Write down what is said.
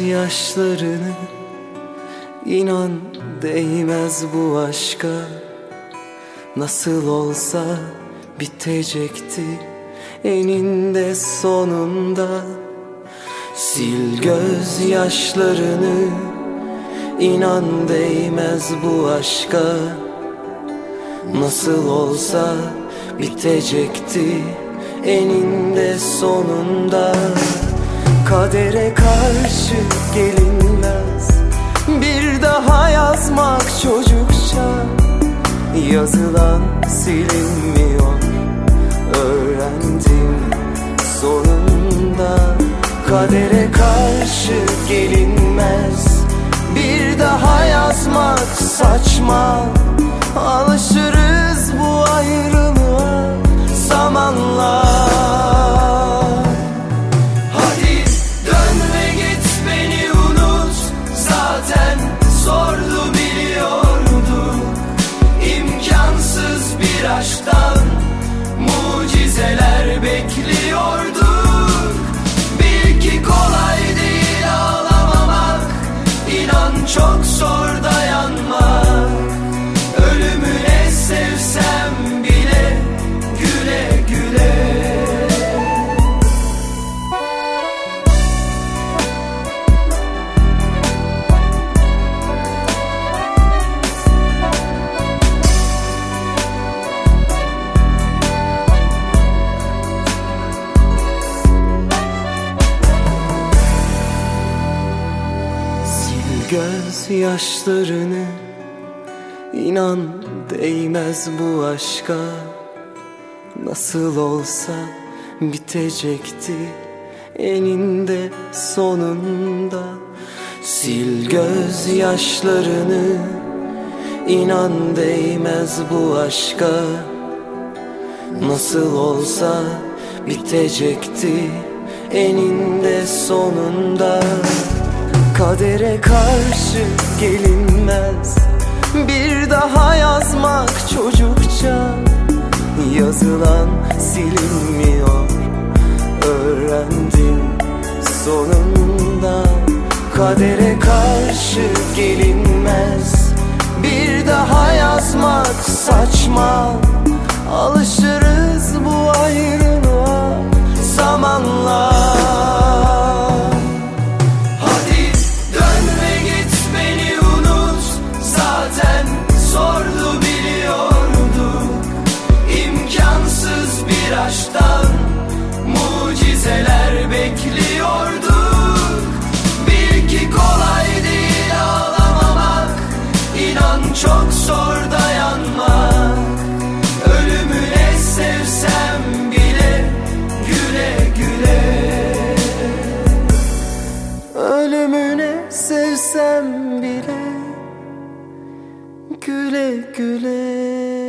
gözyaşlarını, inan değmez bu aşka. Nasıl olsa bitecekti eninde sonunda. Sil gözyaşlarını, inan değmez bu aşka. Nasıl olsa bitecekti eninde sonunda. Kadere karşı gelinmez, bir daha yazmak çocukça. Yazılan silinmiyor, öğrendim sonunda. Kadere karşı gelinmez, bir daha yazmak saçma. Alışırız bu ayrılığa zamanla. Hadi dön ve git, beni unut. Zaten zordu biliyordum. İmkansız bir aşktan mucizeler bekliyorduk. Bil ki kolay değil ağlamamak, İnan çok zor dayanmak. Ölümüne sevsem bile güle güle. Gözyaşlarını, inan değmez bu aşka. Nasıl olsa bitecekti eninde sonunda. Sil gözyaşlarını, inan değmez bu aşka. Nasıl olsa bitecekti eninde sonunda. Kadere karşı gelinmez, bir daha yazmak çocukça. Yazılan silinmiyor, öğrendim sonunda. Kadere karşı gelinmez, bir daha yazmak saçma. Alışırız bu ayrılığa zamanla. Zordu biliyordum, imkansız bir aşktan mucizeler bekliyorduk. Bil ki kolay değil ağlamamak, İnan çok zor dayanmak. Ölümüne sevsem bile güle güle. Ölümüne sevsem bile güle güle.